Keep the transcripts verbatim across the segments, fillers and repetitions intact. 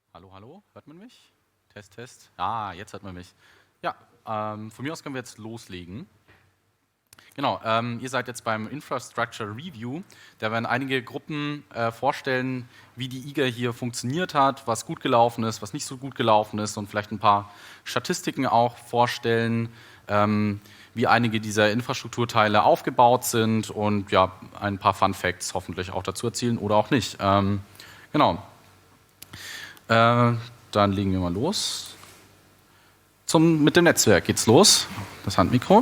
Hallo, hallo, hört man mich? Test, Test. Ah, jetzt hört man mich. Ja, ähm, von mir aus können wir jetzt loslegen. Genau, ähm, ihr seid jetzt beim Infrastructure Review. Da werden einige Gruppen äh, vorstellen, wie die I G A hier funktioniert hat, was gut gelaufen ist, was nicht so gut gelaufen ist und vielleicht ein paar Statistiken auch vorstellen, ähm, wie einige dieser Infrastrukturteile aufgebaut sind und ja, ein paar Fun Facts hoffentlich auch dazu erzählen oder auch nicht. Ähm, genau. Äh, dann legen wir mal los. Zum, mit dem Netzwerk geht's los. Das Handmikro.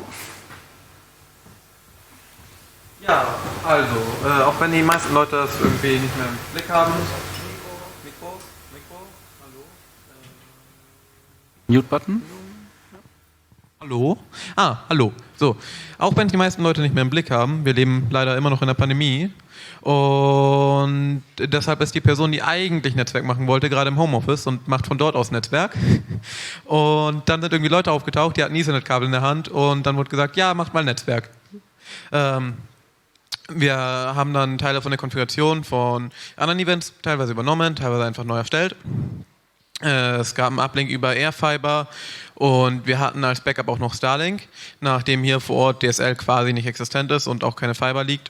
Ja, also, äh, auch wenn die meisten Leute das irgendwie nicht mehr im Blick haben. Mikro, Mikro, Mikro, hallo. Äh, Mute-Button. Hallo? Ah, hallo. So, auch wenn die meisten Leute nicht mehr im Blick haben, wir leben leider immer noch in der Pandemie und deshalb ist die Person, die eigentlich Netzwerk machen wollte, gerade im Homeoffice und macht von dort aus Netzwerk. Und dann sind irgendwie Leute aufgetaucht, die hatten ein Ethernet-Kabel in der Hand und dann wurde gesagt, ja, macht mal Netzwerk. Ähm, Wir haben dann Teile von der Konfiguration von anderen Events teilweise übernommen, teilweise einfach neu erstellt. Es gab einen Uplink über Airfiber und wir hatten als Backup auch noch Starlink, nachdem hier vor Ort D S L quasi nicht existent ist und auch keine Fiber liegt.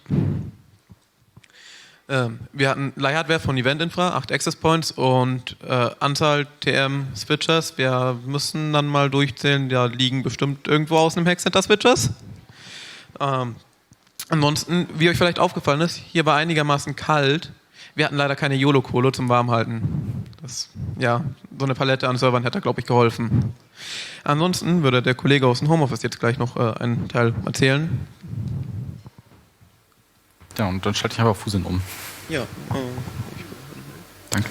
Wir hatten Leihhardware von Event Infra, acht Access Points und äh, Anzahl T M-Switches. Wir müssen dann mal durchzählen, da liegen bestimmt irgendwo außen im Hackcenter Switches. Ähm, Ansonsten, wie euch vielleicht aufgefallen ist, hier war einigermaßen kalt. Wir hatten leider keine YOLO-Kohle zum Warmhalten. Das, ja, so eine Palette an Servern hätte, glaube ich, geholfen. Ansonsten würde der Kollege aus dem Homeoffice jetzt gleich noch äh, einen Teil erzählen. Ja, und dann schalte ich einfach Fusin um. Ja. Oh. Danke.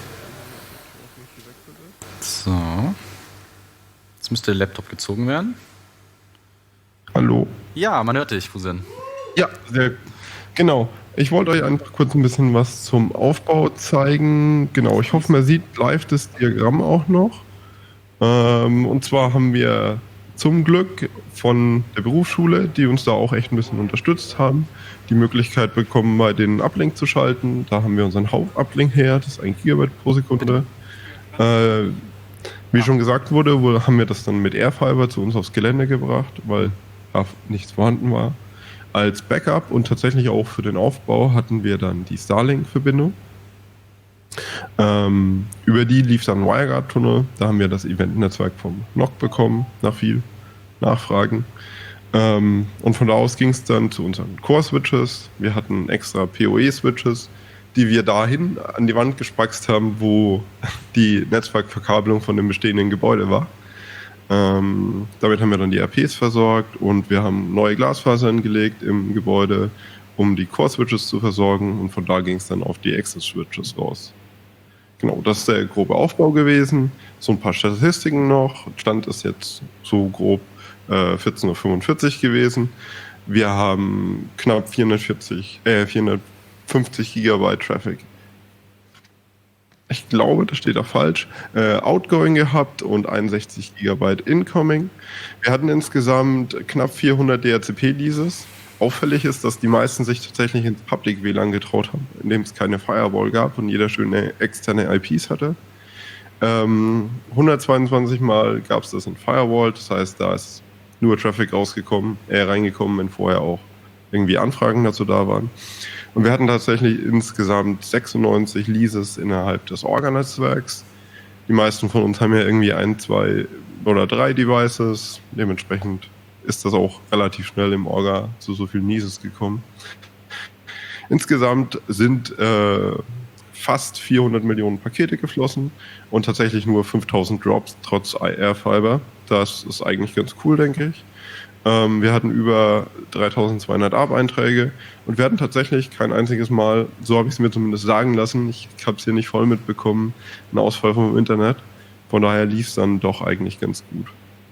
So. Jetzt müsste der Laptop gezogen werden. Hallo. Ja, man hört dich, Fusin. Ja, sehr genau. Ich wollte euch einfach kurz ein bisschen was zum Aufbau zeigen. Genau, ich hoffe, man sieht live das Diagramm auch noch. Ähm, und zwar haben wir zum Glück von der Berufsschule, die uns da auch echt ein bisschen unterstützt haben, die Möglichkeit bekommen, bei den Uplink zu schalten. Da haben wir unseren Hauptuplink her, das ist ein Gigabit pro Sekunde. Äh, wie schon gesagt wurde, haben wir das dann mit Airfiber zu uns aufs Gelände gebracht, weil da nichts vorhanden war. Als Backup und tatsächlich auch für den Aufbau hatten wir dann die Starlink-Verbindung. Ähm, über die lief dann ein WireGuard-Tunnel. Da haben wir das Event-Netzwerk vom N O C bekommen, nach viel Nachfragen. Ähm, und von da aus ging es dann zu unseren Core-Switches. Wir hatten extra P O E-Switches, die wir dahin an die Wand gespackst haben, wo die Netzwerkverkabelung von dem bestehenden Gebäude war. Ähm, damit haben wir dann die R Ps versorgt und wir haben neue Glasfasern gelegt im Gebäude, um die Core-Switches zu versorgen, und von da ging es dann auf die Access-Switches raus. Genau, das ist der grobe Aufbau gewesen. So ein paar Statistiken noch. Stand ist jetzt so grob äh, vierzehn Uhr fünfundvierzig gewesen. Wir haben knapp vierhundertvierzig, äh, vierhundertfünfzig Gigabyte Traffic. Ich glaube, das steht da falsch, äh, Outgoing gehabt und einundsechzig Gigabyte Incoming. Wir hatten insgesamt knapp vierhundert D H C P-Leases. Auffällig ist, dass die meisten sich tatsächlich ins Public W L A N getraut haben, indem es keine Firewall gab und jeder schöne externe I Ps hatte. Ähm, hundertzweiundzwanzig Mal gab es das in Firewall, das heißt, da ist nur Traffic rausgekommen, äh, reingekommen, wenn vorher auch irgendwie Anfragen dazu da waren. Und wir hatten tatsächlich insgesamt sechsundneunzig Leases innerhalb des Orga-Netzwerks. Die meisten von uns haben ja irgendwie ein, zwei oder drei Devices. Dementsprechend ist das auch relativ schnell im Orga zu so vielen Leases gekommen. Insgesamt sind äh, fast vierhundert Millionen Pakete geflossen und tatsächlich nur fünftausend Drops trotz Airfiber. Das ist eigentlich ganz cool, denke ich. Ähm, wir hatten über dreitausendzweihundert A R B-Einträge und wir hatten tatsächlich kein einziges Mal, so habe ich es mir zumindest sagen lassen, ich habe es hier nicht voll mitbekommen, einen Ausfall vom Internet. Von daher lief es dann doch eigentlich ganz gut.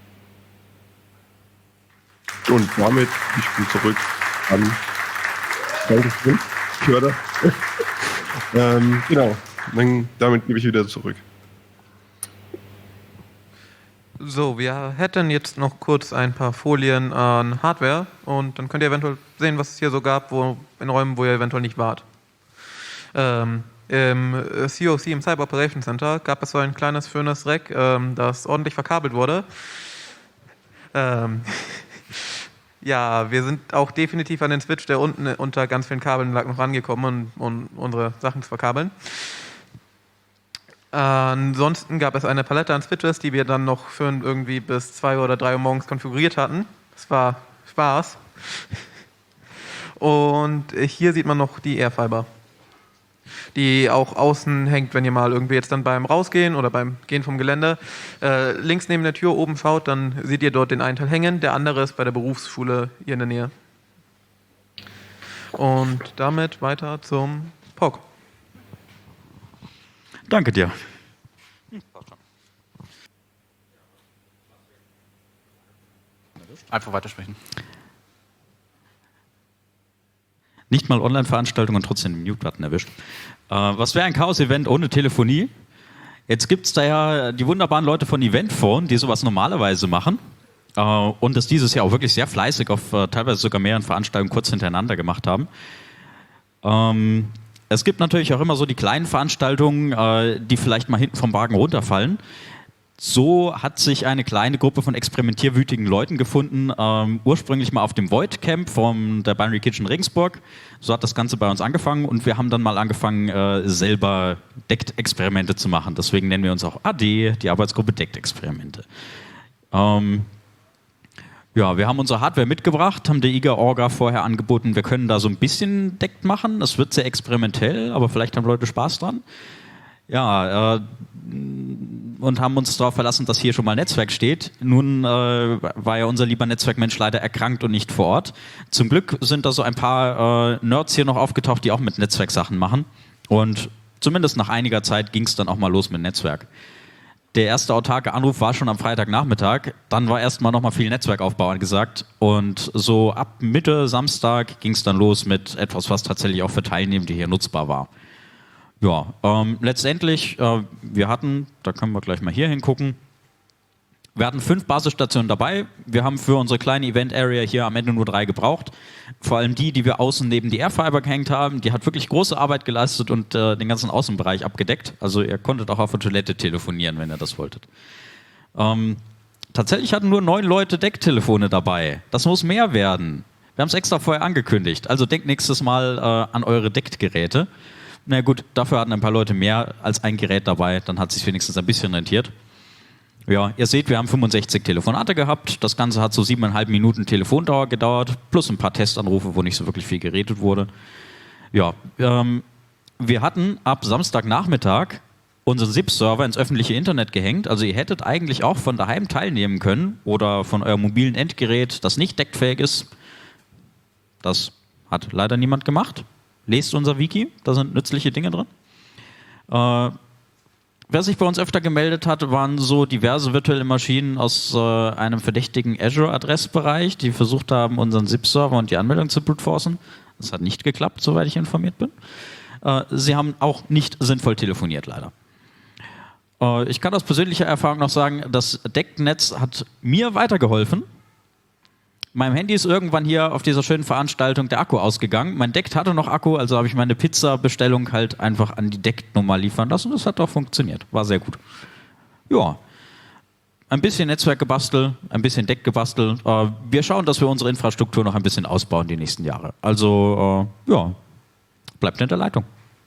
Und damit, ich bin zurück an Dankeschön, Förder. ähm, genau, dann, damit gebe ich wieder zurück. So, wir hätten jetzt noch kurz ein paar Folien an Hardware und dann könnt ihr eventuell sehen, was es hier so gab, wo, in Räumen, wo ihr eventuell nicht wart. Ähm, Im C O C, im Cyber Operations Center, gab es so ein kleines, schönes Rack, ähm, das ordentlich verkabelt wurde. Ähm, ja, wir sind auch definitiv an den Switch, der unten unter ganz vielen Kabeln lag, noch rangekommen, um, um unsere Sachen zu verkabeln. Äh, ansonsten gab es eine Palette an Switches, die wir dann noch für irgendwie bis zwei oder drei Uhr morgens konfiguriert hatten. Das war Spaß. Und hier sieht man noch die Airfiber, die auch außen hängt, wenn ihr mal irgendwie jetzt dann beim Rausgehen oder beim Gehen vom Gelände äh, links neben der Tür oben schaut, dann seht ihr dort den einen Teil hängen, der andere ist bei der Berufsschule hier in der Nähe. Und damit weiter zum P O C. Danke dir. Einfach weitersprechen. Nicht mal Online-Veranstaltungen, trotzdem den Mute-Button erwischt. Äh, was wäre ein Chaos-Event ohne Telefonie? Jetzt gibt es da ja die wunderbaren Leute von Eventphone, die sowas normalerweise machen äh, und das dieses Jahr auch wirklich sehr fleißig auf äh, teilweise sogar mehreren Veranstaltungen kurz hintereinander gemacht haben. Ähm, es gibt natürlich auch immer so die kleinen Veranstaltungen, äh, die vielleicht mal hinten vom Wagen runterfallen. So hat sich eine kleine Gruppe von experimentierwütigen Leuten gefunden, ähm, ursprünglich mal auf dem Void Camp von der Binary Kitchen Regensburg. So hat das Ganze bei uns angefangen und wir haben dann mal angefangen, äh, selber D E C T-Experimente zu machen. Deswegen nennen wir uns auch A D, die Arbeitsgruppe D E C T-Experimente. Ähm, ja, wir haben unsere Hardware mitgebracht, haben der I G A-Orga vorher angeboten, wir können da so ein bisschen D E C T machen. Es wird sehr experimentell, aber vielleicht haben Leute Spaß dran. Ja, äh, und haben uns darauf verlassen, dass hier schon mal Netzwerk steht. Nun äh, war ja unser lieber Netzwerkmensch leider erkrankt und nicht vor Ort. Zum Glück sind da so ein paar äh, Nerds hier noch aufgetaucht, die auch mit Netzwerksachen machen. Und zumindest nach einiger Zeit ging es dann auch mal los mit Netzwerk. Der erste autarke Anruf war schon am Freitagnachmittag. Dann war erstmal nochmal viel Netzwerkaufbau angesagt. Und so ab Mitte Samstag ging es dann los mit etwas, was tatsächlich auch für Teilnehmende hier nutzbar war. Ja, ähm, letztendlich, äh, wir hatten, da können wir gleich mal hier hingucken, wir hatten fünf Basisstationen dabei. Wir haben für unsere kleine Event-Area hier am Ende nur drei gebraucht. Vor allem die, die wir außen neben die Airfiber gehängt haben, die hat wirklich große Arbeit geleistet und äh, den ganzen Außenbereich abgedeckt. Also ihr konntet auch auf der Toilette telefonieren, wenn ihr das wolltet. Ähm, tatsächlich hatten nur neun Leute Decktelefone dabei. Das muss mehr werden. Wir haben es extra vorher angekündigt. Also denkt nächstes Mal äh, an eure Deckgeräte. Na gut, dafür hatten ein paar Leute mehr als ein Gerät dabei, dann hat es sich wenigstens ein bisschen rentiert. Ja, ihr seht, wir haben fünfundsechzig Telefonate gehabt. Das Ganze hat so siebeneinhalb Minuten Telefondauer gedauert, plus ein paar Testanrufe, wo nicht so wirklich viel geredet wurde. Ja, ähm, wir hatten ab Samstagnachmittag unseren S I P-Server ins öffentliche Internet gehängt. Also ihr hättet eigentlich auch von daheim teilnehmen können oder von eurem mobilen Endgerät, das nicht deckfähig ist. Das hat leider niemand gemacht. Lest unser Wiki, da sind nützliche Dinge drin. Äh, wer sich bei uns öfter gemeldet hat, waren so diverse virtuelle Maschinen aus äh, einem verdächtigen Azure-Adressbereich, die versucht haben, unseren S I P-Server und die Anmeldung zu brute-forcen. Das hat nicht geklappt, soweit ich informiert bin. Äh, sie haben auch nicht sinnvoll telefoniert, leider. Äh, ich kann aus persönlicher Erfahrung noch sagen, das D E C-Netz hat mir weitergeholfen. Meinem Handy ist irgendwann hier auf dieser schönen Veranstaltung der Akku ausgegangen. Mein D E C hatte noch Akku, also habe ich meine Pizza-Bestellung halt einfach an die D E C-Nummer liefern lassen. Das hat auch funktioniert. War sehr gut. Ja. Ein bisschen Netzwerk gebastelt, ein bisschen D E C gebastelt. Äh, wir schauen, dass wir unsere Infrastruktur noch ein bisschen ausbauen die nächsten Jahre. Also, äh, ja, bleibt in der Leitung.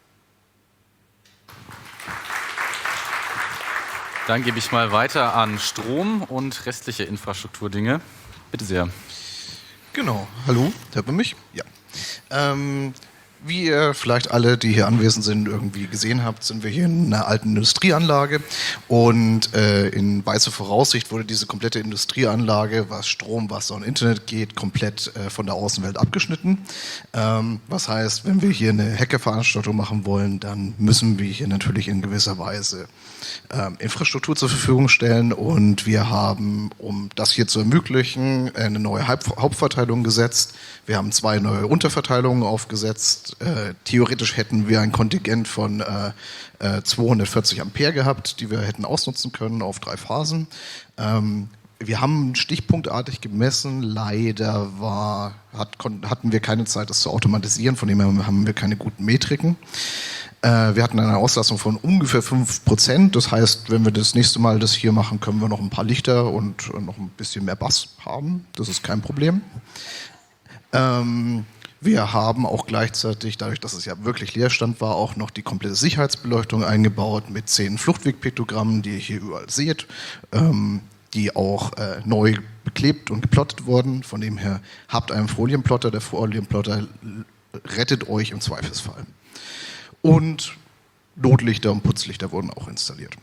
Dann gebe ich mal weiter an Strom und restliche Infrastrukturdinge. Bitte sehr. Genau. Hallo, hört man mich? Ja. Ähm, wie ihr vielleicht alle, die hier anwesend sind, irgendwie gesehen habt, sind wir hier in einer alten Industrieanlage und äh, in weißer Voraussicht wurde diese komplette Industrieanlage, was Strom, Wasser und Internet geht, komplett äh, von der Außenwelt abgeschnitten. Ähm, was heißt, wenn wir hier eine Hackerveranstaltung machen wollen, dann müssen wir hier natürlich in gewisser Weise ähm, Infrastruktur zur Verfügung stellen und wir haben, um das hier zu ermöglichen, eine neue Hauptverteilung gesetzt. Wir haben zwei neue Unterverteilungen aufgesetzt. Äh, theoretisch hätten wir ein Kontingent von äh, äh, zweihundertvierzig Ampere gehabt, die wir hätten ausnutzen können auf drei Phasen. Ähm, wir haben stichpunktartig gemessen. Leider war, hat, kon, hatten wir keine Zeit, das zu automatisieren. Von dem her haben wir keine guten Metriken. Äh, wir hatten eine Auslastung von ungefähr fünf Prozent. Das heißt, wenn wir das nächste Mal das hier machen, können wir noch ein paar Lichter und äh, noch ein bisschen mehr Bass haben. Das ist kein Problem. Ähm, wir haben auch gleichzeitig, dadurch, dass es ja wirklich Leerstand war, auch noch die komplette Sicherheitsbeleuchtung eingebaut mit zehn Fluchtwegpiktogrammen, die ihr hier überall seht, ähm, die auch äh, neu beklebt und geplottet wurden. Von dem her habt einen Folienplotter. Der Folienplotter rettet euch im Zweifelsfall. Und Notlichter und Putzlichter wurden auch installiert.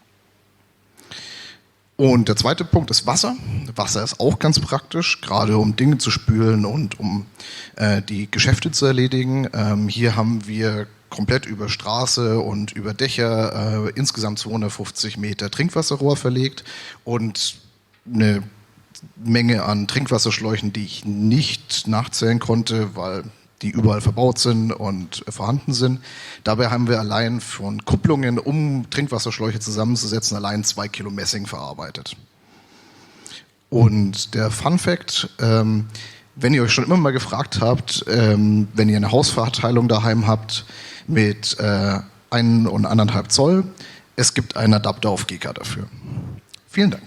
Und der zweite Punkt ist Wasser. Wasser ist auch ganz praktisch, gerade um Dinge zu spülen und um äh, die Geschäfte zu erledigen. Ähm, hier haben wir komplett über Straße und über Dächer äh, insgesamt zweihundertfünfzig Meter Trinkwasserrohr verlegt und eine Menge an Trinkwasserschläuchen, die ich nicht nachzählen konnte, weil die überall verbaut sind und vorhanden sind. Dabei haben wir allein von Kupplungen, um Trinkwasserschläuche zusammenzusetzen, allein zwei Kilo Messing verarbeitet. Und der Fun Fact, ähm, wenn ihr euch schon immer mal gefragt habt, ähm, wenn ihr eine Hausverteilung daheim habt mit äh, ein und anderthalb Zoll, es gibt einen Adapter auf Giga dafür. Vielen Dank.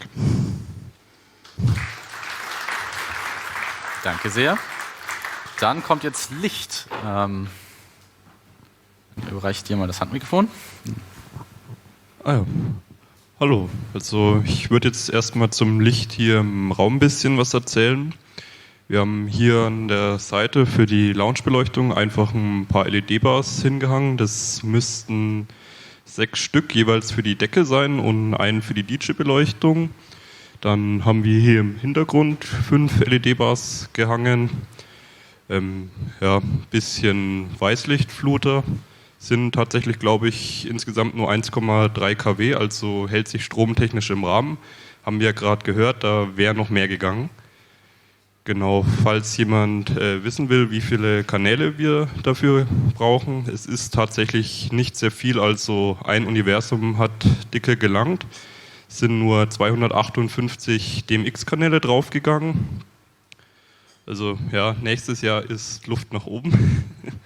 Danke sehr. Dann kommt jetzt Licht. Ähm, ich überreiche dir mal das Handmikrofon. Ah ja. Hallo, also ich würde jetzt erstmal zum Licht hier im Raum ein bisschen was erzählen. Wir haben hier an der Seite für die Loungebeleuchtung einfach ein paar L E D-Bars hingehangen. Das müssten sechs Stück jeweils für die Decke sein und einen für die D J-Beleuchtung. Dann haben wir hier im Hintergrund fünf L E D-Bars gehangen. Ähm, ja, ein bisschen Weißlichtfluter sind tatsächlich, glaube ich, insgesamt nur eins Komma drei Kilowatt, also hält sich stromtechnisch im Rahmen. Haben wir ja gerade gehört, da wäre noch mehr gegangen. Genau, falls jemand äh, wissen will, wie viele Kanäle wir dafür brauchen, es ist tatsächlich nicht sehr viel, also ein Universum hat dicke gelangt. Es sind nur zweihundertachtundfünfzig D M X-Kanäle draufgegangen. Also ja, nächstes Jahr ist Luft nach oben.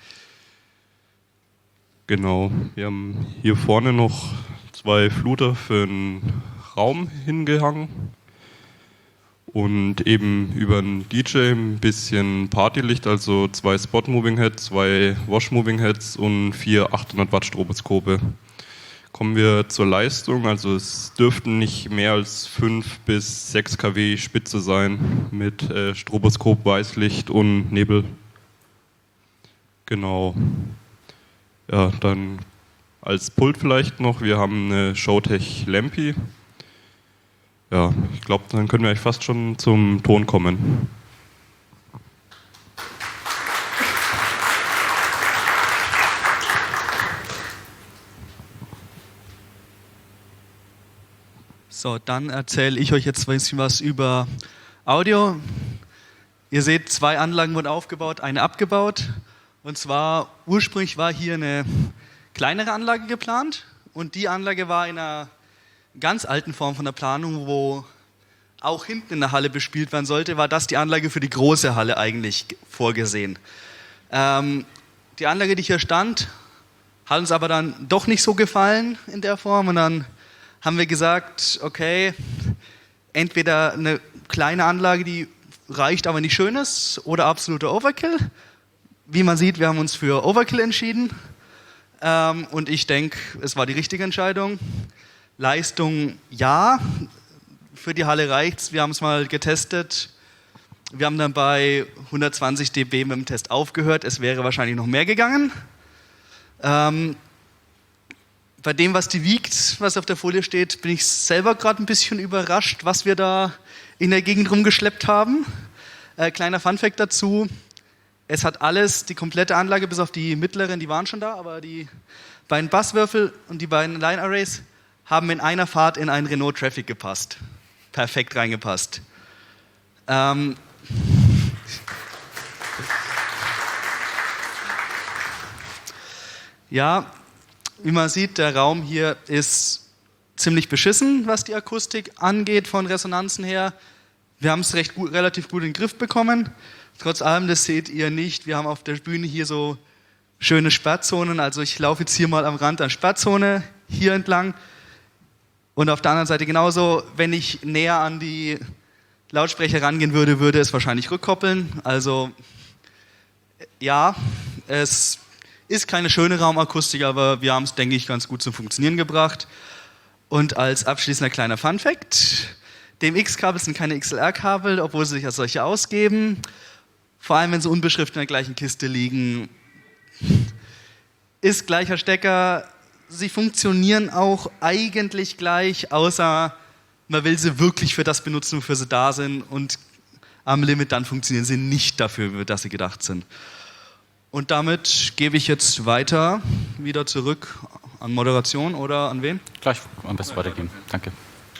Genau, wir haben hier vorne noch zwei Fluter für den Raum hingehangen und eben über den D J ein bisschen Partylicht, also zwei Spot-Moving Heads, zwei Wash-Moving Heads und vier achthundert Watt Stroboskope. Kommen wir zur Leistung, also es dürften nicht mehr als fünf bis sechs Kilowatt Spitze sein mit äh, Stroboskop, Weißlicht und Nebel. Genau. Ja, dann als Pult vielleicht noch, wir haben eine Showtech Lampi. Ja, ich glaube, dann können wir eigentlich fast schon zum Ton kommen. So, dann erzähle ich euch jetzt ein bisschen was über Audio. Ihr seht, zwei Anlagen wurden aufgebaut, eine abgebaut. Und zwar, ursprünglich war hier eine kleinere Anlage geplant. Und die Anlage war in einer ganz alten Form von der Planung, wo auch hinten in der Halle bespielt werden sollte, war das die Anlage für die große Halle eigentlich vorgesehen. Ähm, die Anlage, die hier stand, hat uns aber dann doch nicht so gefallen in der Form. Und dann haben wir gesagt, okay, entweder eine kleine Anlage, die reicht, aber nicht schön ist, oder absoluter Overkill. Wie man sieht, wir haben uns für Overkill entschieden. Ähm, und ich denke, es war die richtige Entscheidung. Leistung, ja. Für die Halle reicht's. Wir haben es mal getestet. Wir haben dann bei hundertzwanzig dB mit dem Test aufgehört. Es wäre wahrscheinlich noch mehr gegangen. Ähm, Bei dem, was die wiegt, was auf der Folie steht, bin ich selber gerade ein bisschen überrascht, was wir da in der Gegend rumgeschleppt haben. Äh, kleiner Funfact dazu, es hat alles, die komplette Anlage, bis auf die mittleren, die waren schon da, aber die beiden Basswürfel und die beiden Line Arrays haben in einer Fahrt in einen Renault Traffic gepasst. Perfekt reingepasst. Ähm ja, wie man sieht, der Raum hier ist ziemlich beschissen, was die Akustik angeht, von Resonanzen her. Wir haben es recht gut, relativ gut in den Griff bekommen. Trotz allem, das seht ihr nicht, wir haben auf der Bühne hier so schöne Sperrzonen. Also ich laufe jetzt hier mal am Rand an Sperrzone, hier entlang. Und auf der anderen Seite genauso, wenn ich näher an die Lautsprecher rangehen würde, würde es wahrscheinlich rückkoppeln. Also ja, es ist keine schöne Raumakustik, aber wir haben es, denke ich, ganz gut zum Funktionieren gebracht. Und als abschließender kleiner Funfact: D M X-Kabel sind keine X L R-Kabel, obwohl sie sich als solche ausgeben. Vor allem, wenn sie unbeschriftet in der gleichen Kiste liegen. Ist gleicher Stecker. Sie funktionieren auch eigentlich gleich, außer man will sie wirklich für das benutzen, wofür sie da sind. Und am Limit dann funktionieren sie nicht dafür, für das sie gedacht sind. Und damit gebe ich jetzt weiter, wieder zurück an Moderation oder an wen? Gleich am besten weitergeben. Danke.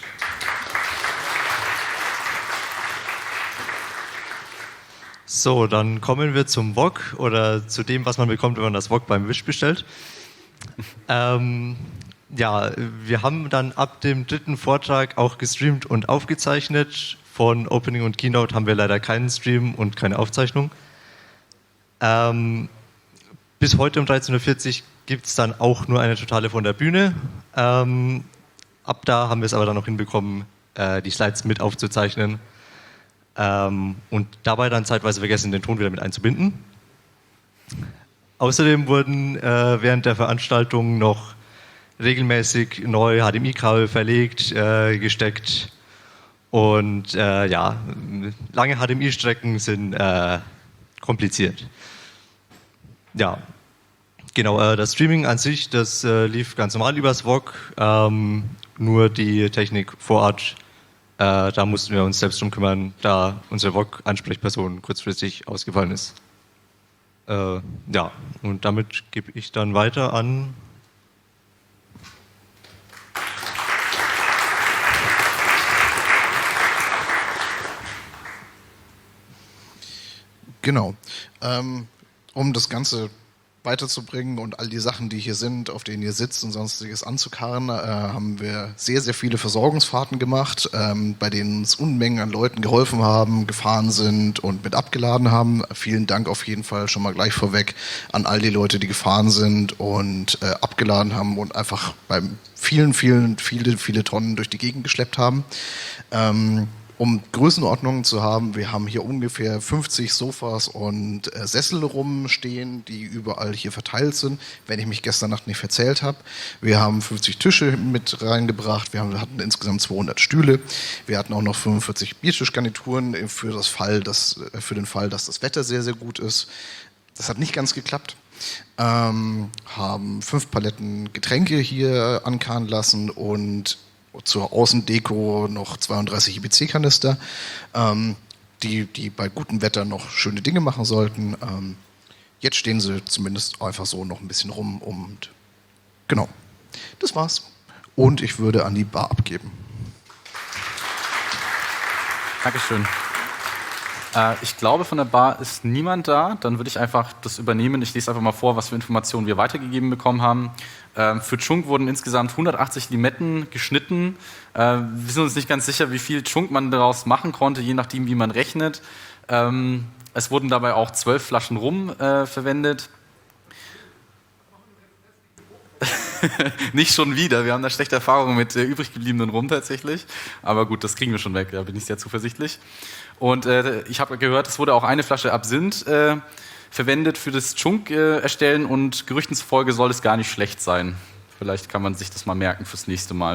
So, dann kommen wir zum V O G oder zu dem, was man bekommt, wenn man das V O G beim Wish bestellt. ähm, ja, wir haben dann ab dem dritten Vortrag auch gestreamt und aufgezeichnet. Von Opening und Keynote haben wir leider keinen Stream und keine Aufzeichnung. Ähm, bis heute um dreizehn Uhr vierzig gibt es dann auch nur eine Totale von der Bühne. Ähm, ab da haben wir es aber dann noch hinbekommen, äh, die Slides mit aufzuzeichnen. Ähm, und dabei dann zeitweise vergessen, den Ton wieder mit einzubinden. Außerdem wurden äh, während der Veranstaltung noch regelmäßig neue H D M I-Kabel verlegt, äh, gesteckt. Und äh, ja, lange H D M I-Strecken sind äh, kompliziert. Ja, genau, äh, das Streaming an sich, das äh, lief ganz normal übers V O G, ähm, nur die Technik vor Ort, äh, da mussten wir uns selbst drum kümmern, da unsere V O G-Ansprechperson kurzfristig ausgefallen ist. Äh, ja, und damit gebe ich dann weiter an... Genau. Ähm, um das Ganze weiterzubringen und all die Sachen, die hier sind, auf denen ihr sitzt und sonstiges anzukarren, äh, haben wir sehr, sehr viele Versorgungsfahrten gemacht, ähm, bei denen uns Unmengen an Leuten geholfen haben, gefahren sind und mit abgeladen haben. Vielen Dank auf jeden Fall schon mal gleich vorweg an all die Leute, die gefahren sind und äh, abgeladen haben und einfach beim vielen, vielen, viele, viele Tonnen durch die Gegend geschleppt haben. Ähm, Um Größenordnungen zu haben, wir haben hier ungefähr fünfzig Sofas und äh, Sessel rumstehen, die überall hier verteilt sind, wenn ich mich gestern Nacht nicht verzählt habe. Wir haben fünfzig Tische mit reingebracht, wir, haben, wir hatten insgesamt zweihundert Stühle, wir hatten auch noch fünfundvierzig Biertischgarnituren für, das Fall, dass, für den Fall, dass das Wetter sehr, sehr gut ist. Das hat nicht ganz geklappt. Ähm, haben fünf Paletten Getränke hier ankarren lassen und zur Außendeko noch zweiunddreißig I B C-Kanister, ähm, die, die bei gutem Wetter noch schöne Dinge machen sollten. Ähm, jetzt stehen sie zumindest einfach so noch ein bisschen rum und genau, das war's. Und ich würde an die Bar abgeben. Dankeschön. Äh, ich glaube, von der Bar ist niemand da. Dann würde ich einfach das übernehmen. Ich lese einfach mal vor, was für Informationen wir weitergegeben bekommen haben. Ähm, für Chunk wurden insgesamt hundertachtzig Limetten geschnitten. Äh, wir sind uns nicht ganz sicher, wie viel Chunk man daraus machen konnte, je nachdem, wie man rechnet. Ähm, es wurden dabei auch zwölf Flaschen Rum äh, verwendet. Nicht schon wieder, wir haben da schlechte Erfahrungen mit äh, übrig gebliebenen Rum tatsächlich. Aber gut, das kriegen wir schon weg, da bin ich sehr zuversichtlich. Und äh, ich habe gehört, es wurde auch eine Flasche Absinth äh, verwendet für das Chunk äh, erstellen und Gerüchten zufolge soll es gar nicht schlecht sein. Vielleicht kann man sich das mal merken fürs nächste Mal.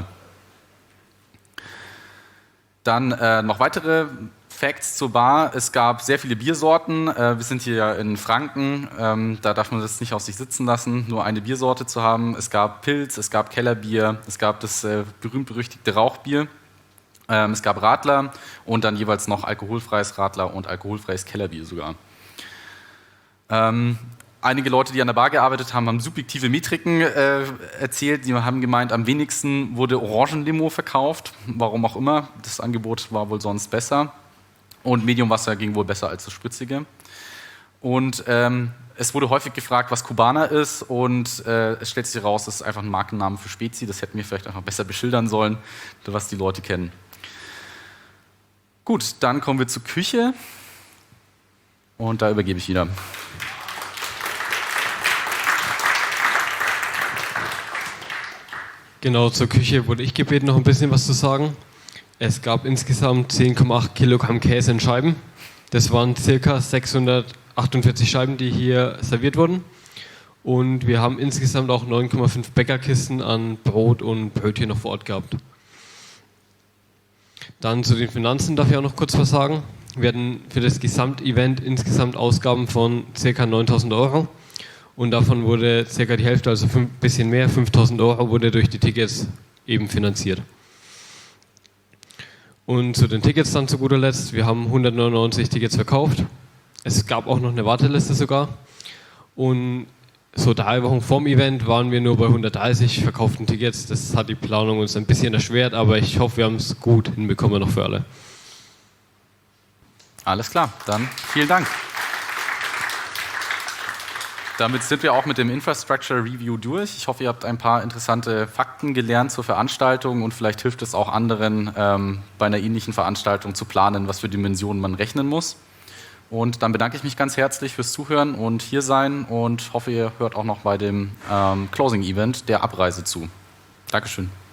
Dann äh, noch weitere Facts zur Bar. Es gab sehr viele Biersorten. Äh, wir sind hier ja in Franken. Ähm, da darf man das nicht auf sich sitzen lassen, nur eine Biersorte zu haben. Es gab Pilz, es gab Kellerbier, es gab das äh, berühmt-berüchtigte Rauchbier. Ähm, es gab Radler und dann jeweils noch alkoholfreies Radler und alkoholfreies Kellerbier sogar. Ähm, einige Leute, die an der Bar gearbeitet haben, haben subjektive Metriken äh, erzählt. Die haben gemeint, am wenigsten wurde Orangenlimo verkauft. Warum auch immer. Das Angebot war wohl sonst besser. Und Mediumwasser ging wohl besser als das Spritzige. Und ähm, es wurde häufig gefragt, was Kubaner ist. Und äh, es stellt sich heraus, das ist einfach ein Markenname für Spezi. Das hätten wir vielleicht einfach besser beschildern sollen, was die Leute kennen. Gut, dann kommen wir zur Küche. Und da übergebe ich wieder. Genau, zur Küche wurde ich gebeten, noch ein bisschen was zu sagen. Es gab insgesamt zehn Komma acht Kilogramm Käse in Scheiben. Das waren ca. sechshundertachtundvierzig Scheiben, die hier serviert wurden. Und wir haben insgesamt auch neun Komma fünf Bäckerkisten an Brot und Brötchen noch vor Ort gehabt. Dann zu den Finanzen darf ich auch noch kurz was sagen. Wir hatten für das Gesamtevent insgesamt Ausgaben von ca. neuntausend Euro. Und davon wurde ca. die Hälfte, also ein bisschen mehr, fünftausend Euro, wurde durch die Tickets eben finanziert. Und zu den Tickets dann zu guter Letzt, wir haben hundertneunundneunzig Tickets verkauft. Es gab auch noch eine Warteliste sogar. Und so drei Wochen vorm Event waren wir nur bei hundertdreißig verkauften Tickets. Das hat die Planung uns ein bisschen erschwert, aber ich hoffe, wir haben es gut hinbekommen noch für alle. Alles klar, dann vielen Dank. Damit sind wir auch mit dem Infrastructure Review durch. Ich hoffe, ihr habt ein paar interessante Fakten gelernt zur Veranstaltung und vielleicht hilft es auch anderen, ähm, bei einer ähnlichen Veranstaltung zu planen, was für Dimensionen man rechnen muss. Und dann bedanke ich mich ganz herzlich fürs Zuhören und hier sein und hoffe, ihr hört auch noch bei dem ähm, Closing Event der Abreise zu. Dankeschön.